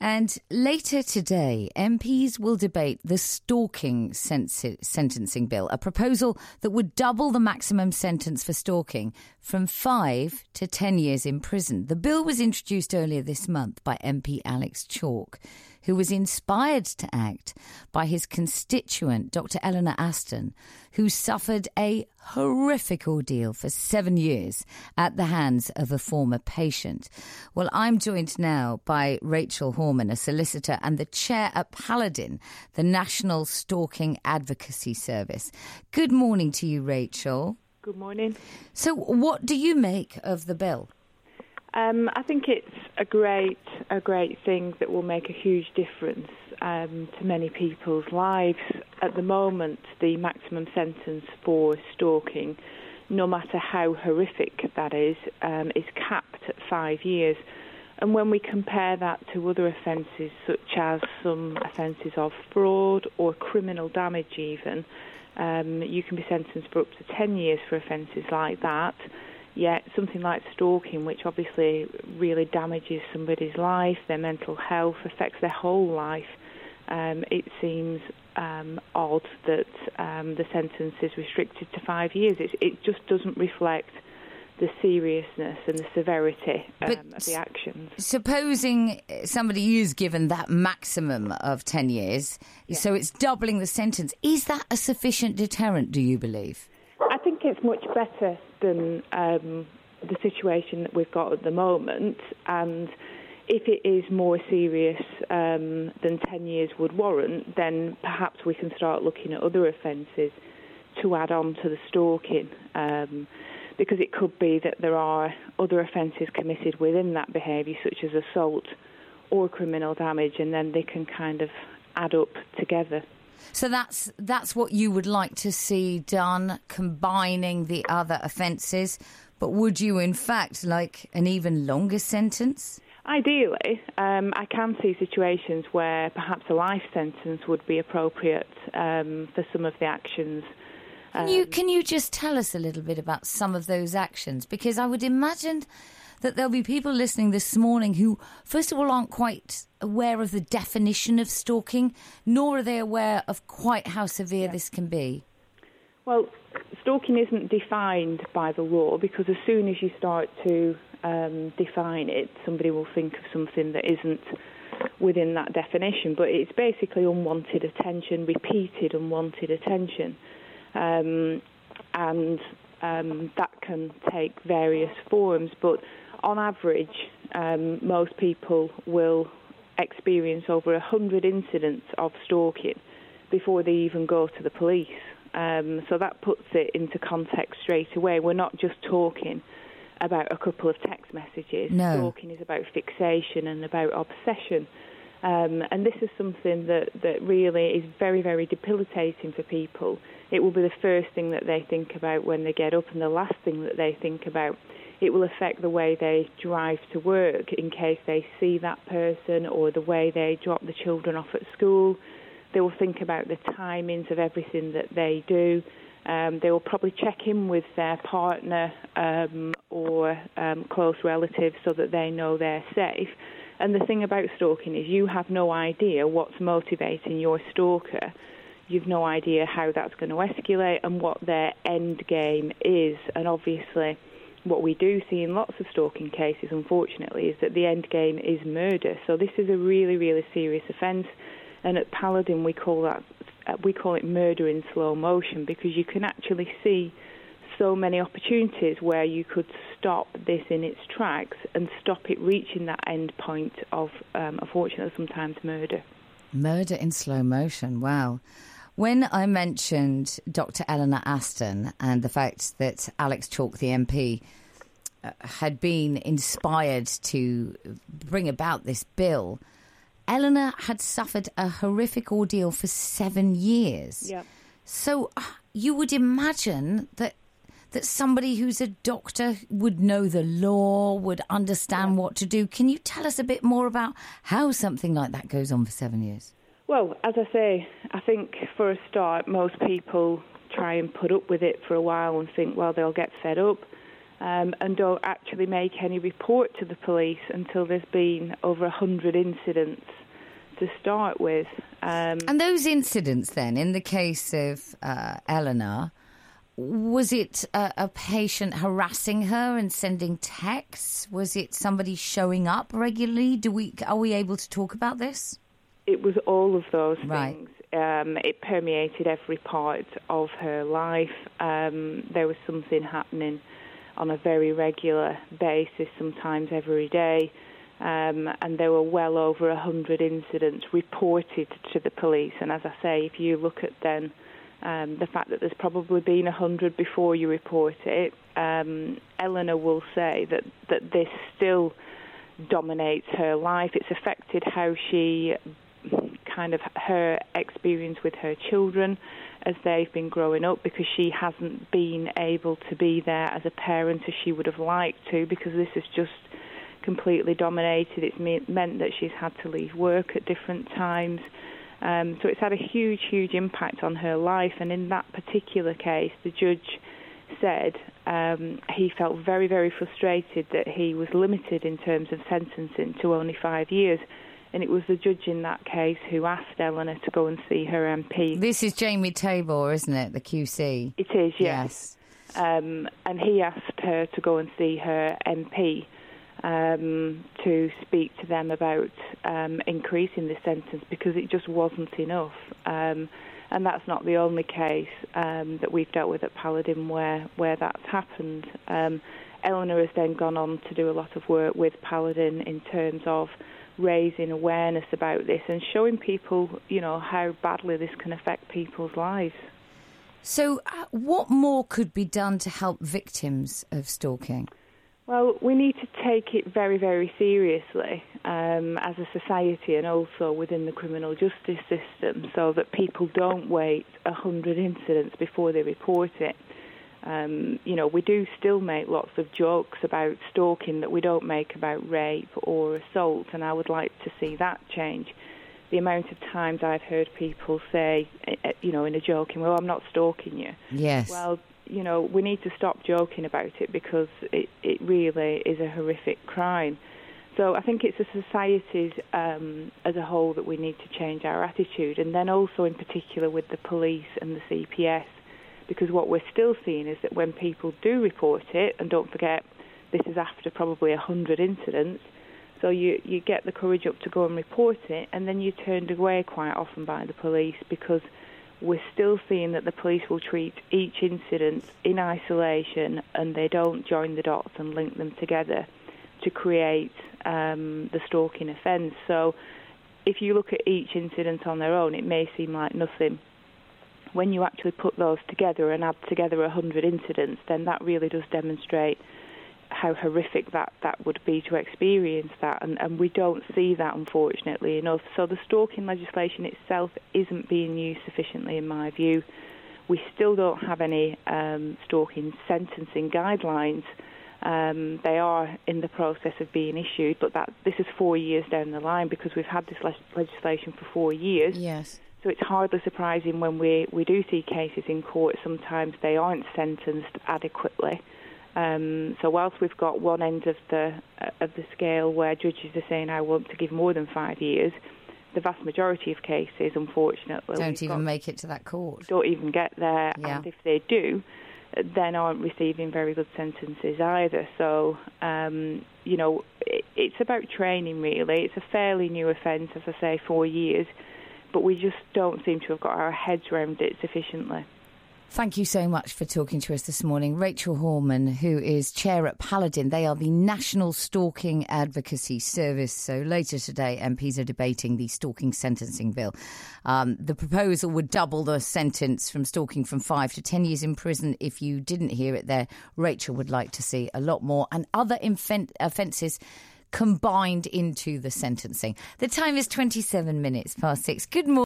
And later today, MPs will debate the stalking sentencing bill, a proposal that would double the maximum sentence for stalking from 5 to 10 years in prison. The bill was introduced earlier this month by MP Alex Chalk, who was inspired to act by his constituent, Dr. Eleanor Aston, who suffered a horrific ordeal for 7 years at the hands of a former patient. Well, I'm joined now by Rachel Horman, a solicitor and the chair at Paladin, the National Stalking Advocacy Service. Good morning to you, Rachel. Good morning. So what do you make of the bill? I think it's a great thing that will make a huge difference to many people's lives. At the moment, the maximum sentence for stalking, no matter how horrific that is capped at 5 years. And when we compare that to other offences, such as some offences of fraud or criminal damage even, you can be sentenced for up to 10 years for offences like that. Yet something like stalking, which obviously really damages somebody's life, their mental health, affects their whole life, it seems odd that the sentence is restricted to 5 years. It just doesn't reflect the seriousness and the severity of the actions. Supposing somebody is given that maximum of 10 years, so it's doubling the sentence, is that a sufficient deterrent, do you believe? I think it's much better than the situation that we've got at the moment, and if it is more serious than 10 years would warrant, then perhaps we can start looking at other offences to add on to the stalking, because it could be that there are other offences committed within that behaviour, such as assault or criminal damage, and then they can kind of add up together. So that's what you would like to see done, combining the other offences. But would you, in fact, like an even longer sentence? Ideally, I can see situations where perhaps a life sentence would be appropriate for some of the actions. Can you just tell us a little bit about some of those actions? Because I would imagine that there'll be people listening this morning who, first of all, aren't quite aware of the definition of stalking, nor are they aware of quite how severe this can be. Well, stalking isn't defined by the law, because as soon as you start to define it, somebody will think of something that isn't within that definition. But it's basically unwanted attention, repeated unwanted attention. And that can take various forms, but on average, most people will experience over 100 incidents of stalking before they even go to the police. So that puts it into context straight away. We're not just talking about a couple of text messages. No. Stalking is about fixation and about obsession. And this is something that really is very, very debilitating for people. It will be the first thing that they think about when they get up, and the last thing that they think about. It will affect the way they drive to work in case they see that person, or the way they drop the children off at school. They will think about the timings of everything that they do. They will probably check in with their partner or close relatives so that they know they're safe. And the thing about stalking is you have no idea what's motivating your stalker. You've no idea how that's going to escalate and what their end game is. And obviously, what we do see in lots of stalking cases, unfortunately, is that the end game is murder. So this is a really, really serious offence. And at Paladin, we call it murder in slow motion, because you can actually see so many opportunities where you could stop this in its tracks and stop it reaching that end point of, unfortunately, sometimes murder. Murder in slow motion, wow. When I mentioned Dr. Eleanor Aston and the fact that Alex Chalk, the MP, had been inspired to bring about this bill, Eleanor had suffered a horrific ordeal for 7 years. Yep. So you would imagine that somebody who's a doctor would know the law, would understand what to do. Can you tell us a bit more about how something like that goes on for 7 years? Well, as I say, I think for a start, most people try and put up with it for a while and think, well, they'll get fed up. and don't actually make any report to the police until there's been over 100 incidents to start with. And those incidents then, in the case of Eleanor, was it a patient harassing her and sending texts? Was it somebody showing up regularly? Are we able to talk about this? It was all of those right. things. It permeated every part of her life. There was something happening on a very regular basis, sometimes every day. And there were well over 100 incidents reported to the police. And as I say, if you look at then the fact that there's probably been 100 before you report it, Eleanor will say that this still dominates her life. It's affected how she her experience with her children as they've been growing up, because she hasn't been able to be there as a parent as she would have liked to, because this has just completely dominated. It's meant that she's had to leave work at different times. So it's had a huge, huge impact on her life. And in that particular case, the judge said he felt very, very frustrated that he was limited in terms of sentencing to only 5 years. And it was the judge in that case who asked Eleanor to go and see her MP. This is Jamie Tabor, isn't it, the QC? It is, yes. And he asked her to go and see her MP to speak to them about increasing the sentence, because it just wasn't enough. And that's not the only case that we've dealt with at Paladin where that's happened. Eleanor has then gone on to do a lot of work with Paladin in terms of raising awareness about this and showing people, how badly this can affect people's lives. So what more could be done to help victims of stalking? Well, we need to take it very, very seriously as a society, and also within the criminal justice system, so that people don't wait 100 incidents before they report it. We do still make lots of jokes about stalking that we don't make about rape or assault, and I would like to see that change. The amount of times I've heard people say, in a joking, well, I'm not stalking you. Yes. Well, we need to stop joking about it, because it really is a horrific crime. So I think it's a society as a whole that we need to change our attitude, and then also in particular with the police and the CPS. Because what we're still seeing is that when people do report it, and don't forget, this is after probably 100 incidents, so you get the courage up to go and report it, and then you're turned away quite often by the police, because we're still seeing that the police will treat each incident in isolation, and they don't join the dots and link them together to create the stalking offence. So if you look at each incident on their own, it may seem like nothing. When you actually put those together and add together 100 incidents, then that really does demonstrate how horrific that would be to experience that. And we don't see that, unfortunately, enough. So the stalking legislation itself isn't being used sufficiently, in my view. We still don't have any stalking sentencing guidelines. They are in the process of being issued, but this is 4 years down the line, because we've had this legislation for 4 years. Yes. So it's hardly surprising when we do see cases in court, sometimes they aren't sentenced adequately. So whilst we've got one end of the scale where judges are saying, I want to give more than 5 years, the vast majority of cases, unfortunately, don't even make it to that court. Don't even get there, yeah. And if they do, then aren't receiving very good sentences either. So, it's about training, really. It's a fairly new offence, as I say, 4 years, but we just don't seem to have got our heads around it sufficiently. Thank you so much for talking to us this morning. Rachel Horman, who is chair at Paladin. They are the National Stalking Advocacy Service. So later today, MPs are debating the stalking sentencing bill. The proposal would double the sentence from stalking from 5 to 10 years in prison. If you didn't hear it there, Rachel would like to see a lot more, and other offences combined into the sentencing. The time is 27 minutes past 6. Good morning.